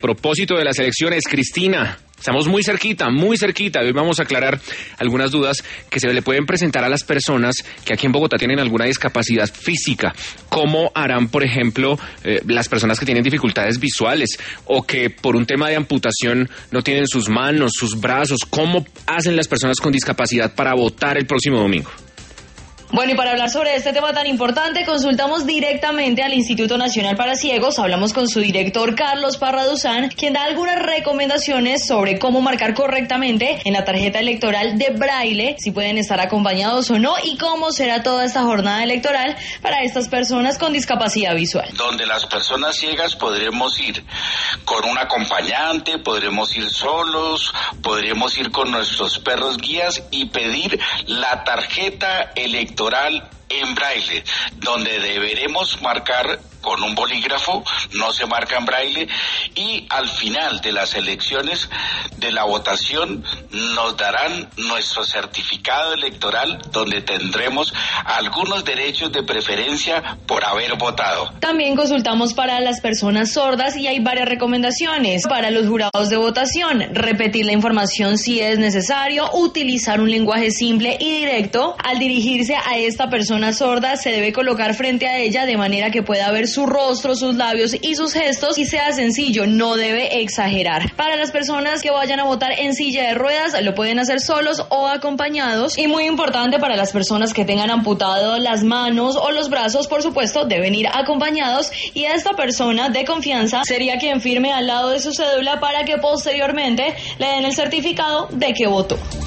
propósito de las elecciones, Cristina, estamos muy cerquita. Hoy vamos a aclarar algunas dudas que se le pueden presentar a las personas que aquí en Bogotá tienen alguna discapacidad física. ¿Cómo harán, por ejemplo, las personas que tienen dificultades visuales o que por un tema de amputación no tienen sus manos, sus brazos? ¿Cómo hacen las personas con discapacidad para votar el próximo domingo? Bueno, y para hablar sobre este tema tan importante, consultamos directamente al Instituto Nacional para Ciegos. Hablamos con su director, Carlos Parra Duzán, quien da algunas recomendaciones sobre cómo marcar correctamente en la tarjeta electoral de braille, si pueden estar acompañados o no, y cómo será toda esta jornada electoral para estas personas con discapacidad visual. Donde las personas ciegas podremos ir con un acompañante, podremos ir solos, podremos ir con nuestros perros guías y pedir la tarjeta electoral en braille, donde deberemos marcar con un bolígrafo, no se marca en braille, y al final de las elecciones, de la votación, nos darán nuestro certificado electoral, donde tendremos algunos derechos de preferencia por haber votado. También consultamos para las personas sordas y hay varias recomendaciones para los jurados de votación: repetir la información si es necesario, utilizar un lenguaje simple y directo. Al dirigirse a esta persona sorda, se debe colocar frente a ella de manera que pueda ver su rostro, sus labios y sus gestos, y sea sencillo, no debe exagerar. Para las personas que vayan a votar en silla de ruedas, lo pueden hacer solos o acompañados. Y muy importante, para las personas que tengan amputado las manos o los brazos, por supuesto, deben ir acompañados, y esta persona de confianza sería quien firme al lado de su cédula para que posteriormente le den el certificado de que votó.